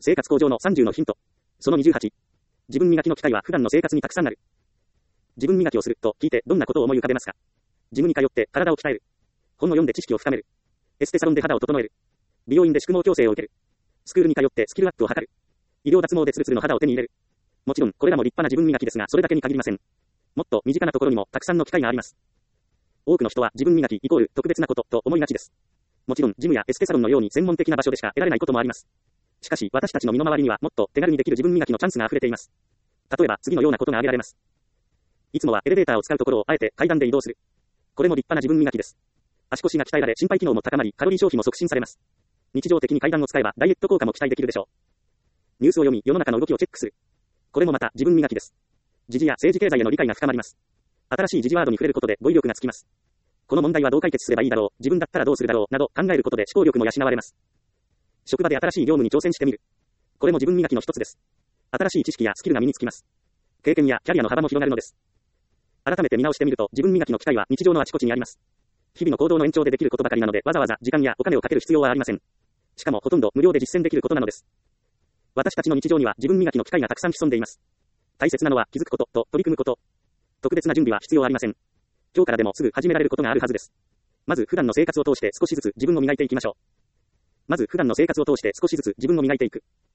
生活向上の30のヒント。その28。自分磨きの機会は普段の生活にたくさんある。自分磨きをすると聞いてどんなことを思い浮かべますか？ジムに通って体を鍛える。本を読んで知識を深める。エステサロンで肌を整える。美容院で宿毛矯正を受ける。スクールに通ってスキルアップを図る。医療脱毛でツルツルの肌を手に入れる。もちろん、これらも立派な自分磨きですが、それだけに限りません。もっと身近なところにもたくさんの機会があります。多くの人は自分磨きイコール特別なことと思いがちです。もちろん、ジムやエステサロンのように専門的な場所でしか得られないこともあります。しかし、私たちの身の回りにはもっと手軽にできる自分磨きのチャンスが溢れています。例えば、次のようなことが挙げられます。いつもはエレベーターを使うところをあえて階段で移動する。これも立派な自分磨きです。足腰が鍛えられ、心肺機能も高まり、カロリー消費も促進されます。日常的に階段を使えば、ダイエット効果も期待できるでしょう。ニュースを読み、世の中の動きをチェックする。これもまた自分磨きです。時事や政治経済への理解が深まります。新しい時事ワードに触れることで語彙力がつきます。この問題はどう解決すればいいだろう、自分だったらどうするだろう、など考えることで思考力も養われます。職場で新しい業務に挑戦してみる。これも自分磨きの一つです。新しい知識やスキルが身につきます。経験やキャリアの幅も広がるのです。改めて見直してみると、自分磨きの機会は日常のあちこちにあります。日々の行動の延長でできることばかりなので、わざわざ時間やお金をかける必要はありません。しかもほとんど無料で実践できることなのです。私たちの日常には自分磨きの機会がたくさん潜んでいます。大切なのは気づくことと取り組むこと。特別な準備は必要ありません。今日からでもすぐ始められることがあるはずです。まず普段の生活を通して少しずつ自分を磨いていきましょう。まず普段の生活を通して少しずつ自分を磨いていく。